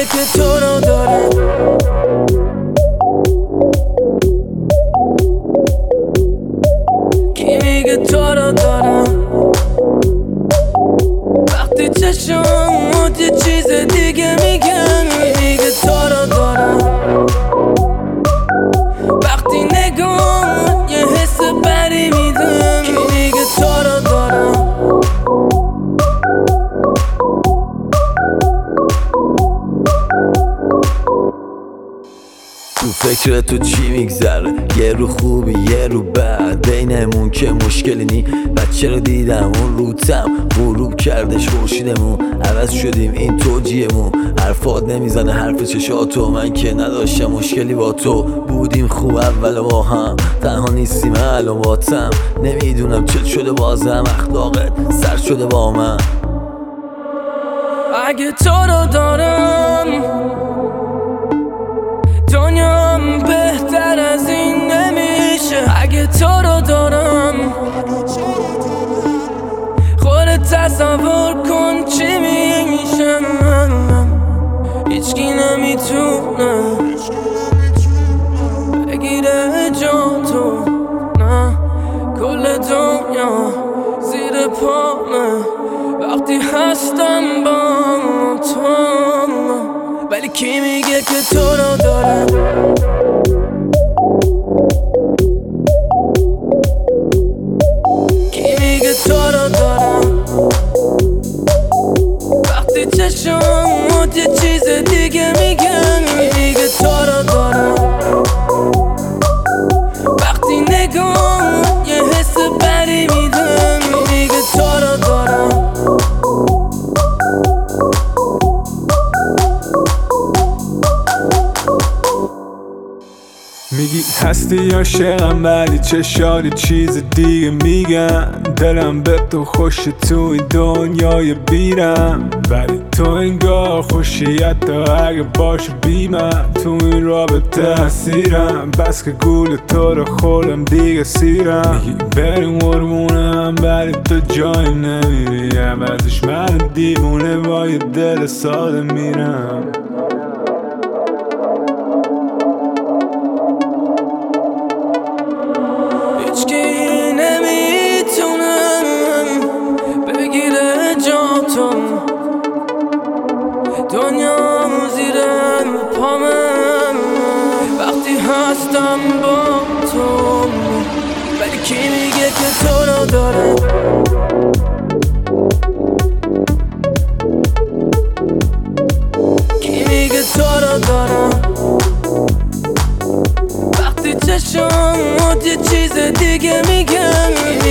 که تو رو دارم؟ کی میگه تو رو دارم؟ وقتی چشمات یه چیز دیگه میگن. کی میگه تو رو دارم؟ وقتی نگاه یه حس بری میدم. کی میگه تو رو دارم؟ تو فکر تو چی میگذره؟ یه رو خوبی یه رو بد، بینمون که مشکلی نی. بچه رو دیدم اون روتم غروب کردش خورشیدمون، عوض شدیم این توجیهمون. حرفات نمیزنه حرف چشاتو، من که نداشتم مشکلی با تو. بودیم خوب اول با هم، تنها نیستیم الان باتم. نمیدونم چه شده بازم، اخلاقت سر شده با من. اگه تو رو دارم دنیام بهتر از این نمیشه. اگه تو رو دارم خودت تصور کن چی میشه. هیچکی نمیتونه بگیره جا تو، نه کل دنیا زیر پامه وقتی هستم با تو. ولی کی میگه که تو رو دارم؟ کی میگه تو رو دارم؟ وقتی چشمات یه چیز دیگه میگن. کی میگه تو رو دارم؟ وقتی نگاه یه حس بری میدم. کی میگه تو رو دارم؟ میگی هستی عاشقم ولی چشاری چیز دیگه میگن. دلم به تو خوشه تو این دنیای بیرم، ولی تو انگار خوشی حتی اگه باشه بی من. تو این رابطه اسیرم، بس که گول تو رو خورم دیگه سیرم. میگی بریم قربونم ولی تو جایی نمیری، عوضش من دیوونه با یه دل ساده میرم. هیچکی نمیتونه بگیره جا تو، دنیا زیر پامه وقتی هستم با تو. ولی کی میگه که تو رو دارم؟ کی میگه تو رو دارم؟ وقتی چشمات یه چیز دیگه میگن.